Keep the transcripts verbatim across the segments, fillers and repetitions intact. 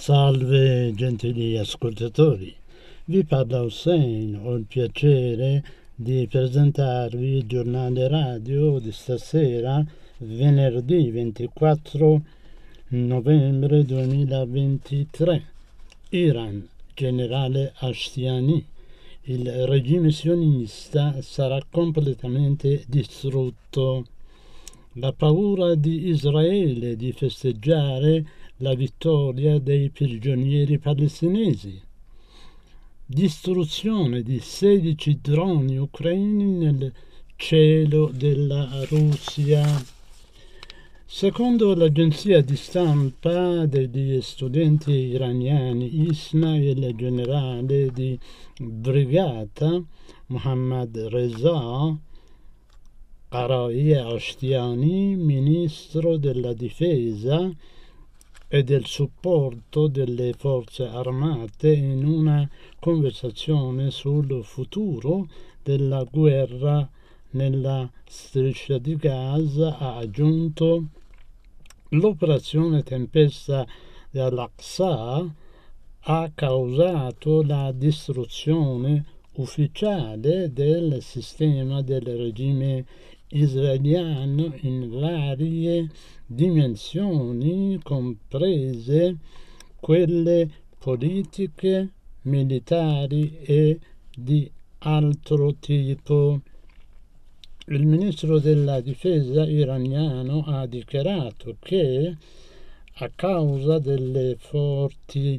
Salve gentili ascoltatori, vi parla Hussein, ho il piacere di presentarvi il giornale radio di stasera, venerdì ventiquattro novembre duemilaventitré. Iran, generale Ashtiani, il regime sionista sarà completamente distrutto. La paura di Israele di festeggiare la vittoria dei prigionieri palestinesi. Distruzione di sedici droni ucraini nel cielo della Russia. Secondo l'agenzia di stampa degli studenti iraniani ISNA, il generale di brigata Mohammad Reza Qarai Ashtiani, ministro della difesa e del supporto delle forze armate, in una conversazione sul futuro della guerra nella striscia di Gaza, ha aggiunto: l'operazione Tempesta dell'Aqsa ha causato la distruzione ufficiale del sistema del regime israeliano in varie dimensioni, comprese quelle politiche, militari e di altro tipo. Il ministro della difesa iraniano ha dichiarato che, a causa delle forti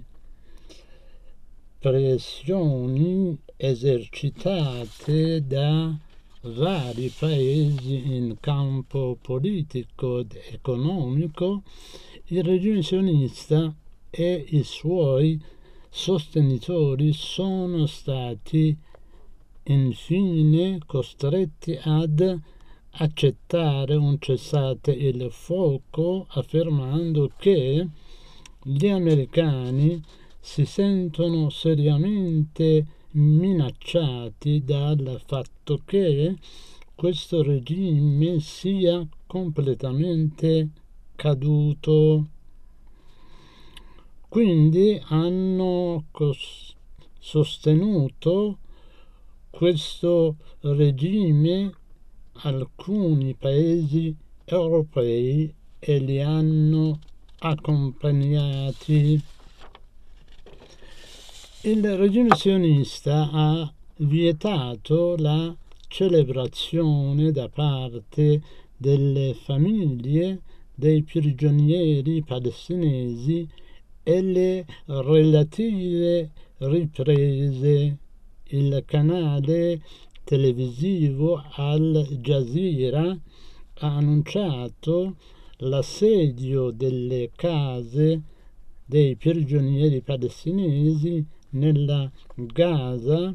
pressioni esercitate da vari paesi in campo politico ed economico, il regime sionista e i suoi sostenitori sono stati infine costretti ad accettare un cessate il fuoco, affermando che gli americani si sentono seriamente minacciati dal fatto che questo regime sia completamente caduto. Quindi hanno cos- sostenuto questo regime alcuni paesi europei e li hanno accompagnati. Il regime sionista ha vietato la celebrazione da parte delle famiglie dei prigionieri palestinesi e le relative riprese. Il canale televisivo Al Jazeera ha annunciato l'assedio delle case dei prigionieri palestinesi nella Gaza,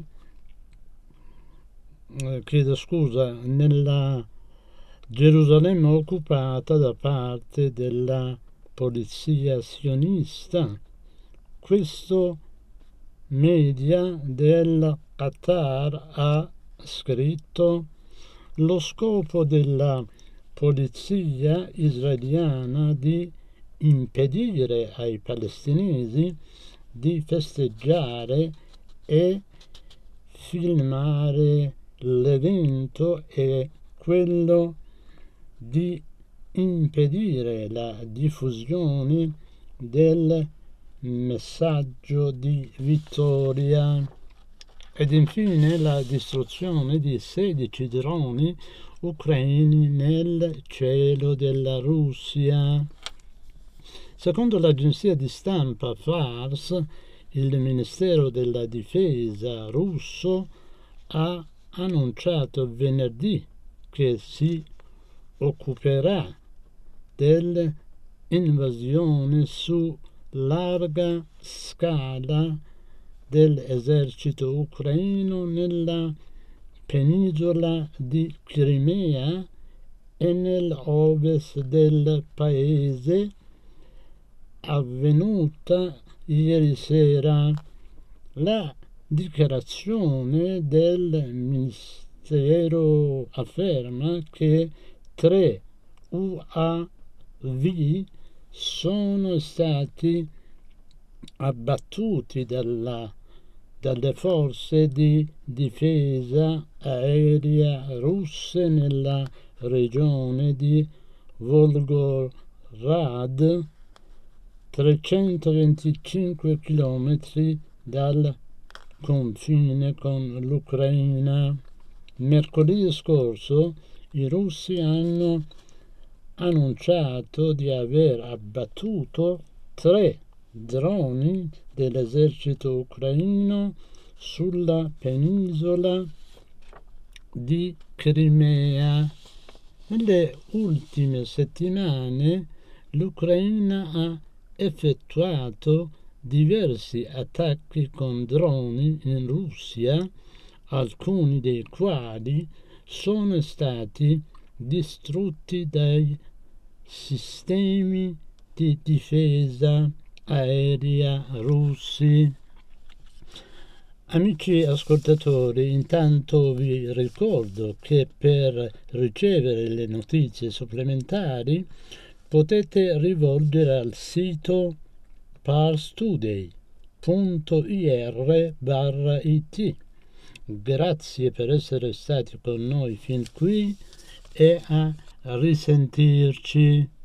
eh, chiedo scusa, nella Gerusalemme occupata da parte della polizia sionista. Questo media del Qatar ha scritto: lo scopo della polizia israeliana di impedire ai palestinesi di festeggiare e filmare l'evento è quello di impedire la diffusione del messaggio di vittoria. Ed infine la distruzione di sedici droni ucraini nel cielo della Russia. Secondo l'agenzia di stampa Fars, il Ministero della Difesa russo ha annunciato venerdì che si occuperà dell'invasione su larga scala dell'esercito ucraino nella penisola di Crimea e nell'ovest del paese, avvenuta ieri sera. La dichiarazione del Ministero afferma che tre U A V sono stati abbattuti dalla, dalle forze di difesa aerea russe nella regione di Volgograd, trecentoventicinque chilometri dal confine con l'Ucraina. Mercoledì scorso i russi hanno annunciato di aver abbattuto tre droni dell'esercito ucraino sulla penisola di Crimea. Nelle ultime settimane l'Ucraina ha effettuato diversi attacchi con droni in Russia, alcuni dei quali sono stati distrutti dai sistemi di difesa aerea russi. Amici ascoltatori, intanto vi ricordo che per ricevere le notizie supplementari potete rivolgere al sito parstoday punto ir barra it. Grazie per essere stati con noi fin qui e a risentirci.